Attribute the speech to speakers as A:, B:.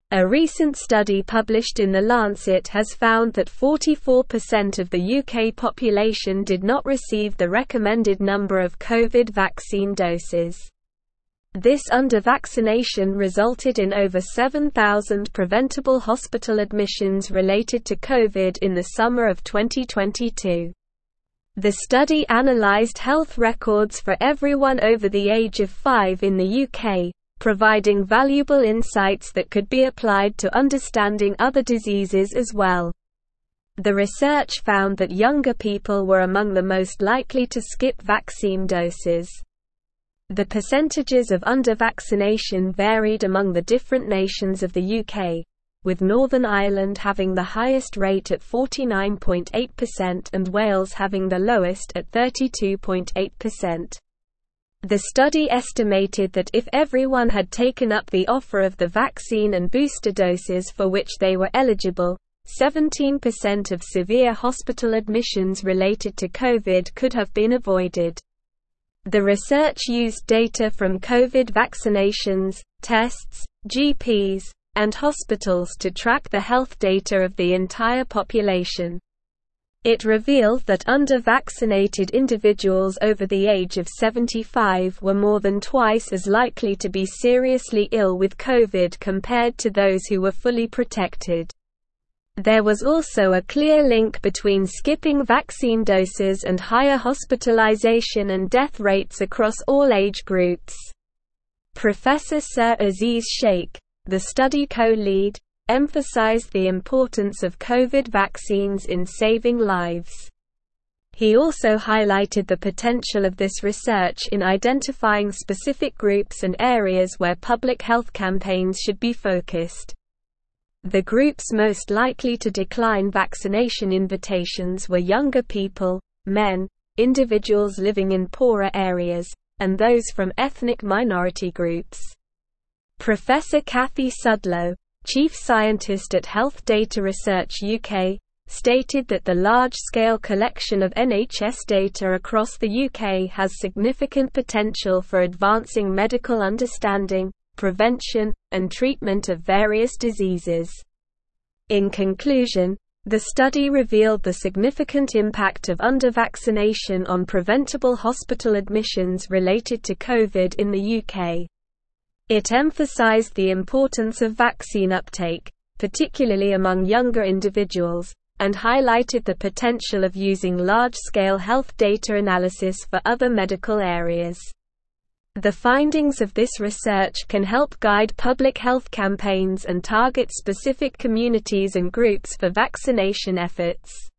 A: A recent study published in The Lancet has found that 44% of the UK population did not receive the recommended number of COVID vaccine doses. This under-vaccination resulted in over 7,000 preventable hospital admissions related to COVID in the summer of 2022. The study analysed health records for everyone over the age of 5 in the UK, providing valuable insights that could be applied to understanding other diseases as well. The research found that younger people were among the most likely to skip vaccine doses. The percentages of under-vaccination varied among the different nations of the UK, with Northern Ireland having the highest rate at 49.8% and Wales having the lowest at 32.8%. The study estimated that if everyone had taken up the offer of the vaccine and booster doses for which they were eligible, 17% of severe hospital admissions related to COVID could have been avoided. The research used data from COVID vaccinations, tests, GPs, and hospitals to track the health data of the entire population. It revealed that under-vaccinated individuals over the age of 75 were more than twice as likely to be seriously ill with COVID compared to those who were fully protected. There was also a clear link between skipping vaccine doses and higher hospitalization and death rates across all age groups. Professor Sir Aziz Sheikh, the study co-lead, emphasized the importance of COVID vaccines in saving lives. He also highlighted the potential of this research in identifying specific groups and areas where public health campaigns should be focused. The groups most likely to decline vaccination invitations were younger people, men, individuals living in poorer areas, and those from ethnic minority groups. Professor Kathy Sudlow, Chief Scientist at Health Data Research UK, stated that the large-scale collection of NHS data across the UK has significant potential for advancing medical understanding, prevention, and treatment of various diseases. In conclusion, the study revealed the significant impact of under-vaccination on preventable hospital admissions related to COVID in the UK. It emphasized the importance of vaccine uptake, particularly among younger individuals, and highlighted the potential of using large-scale health data analysis for other medical areas. The findings of this research can help guide public health campaigns and target specific communities and groups for vaccination efforts.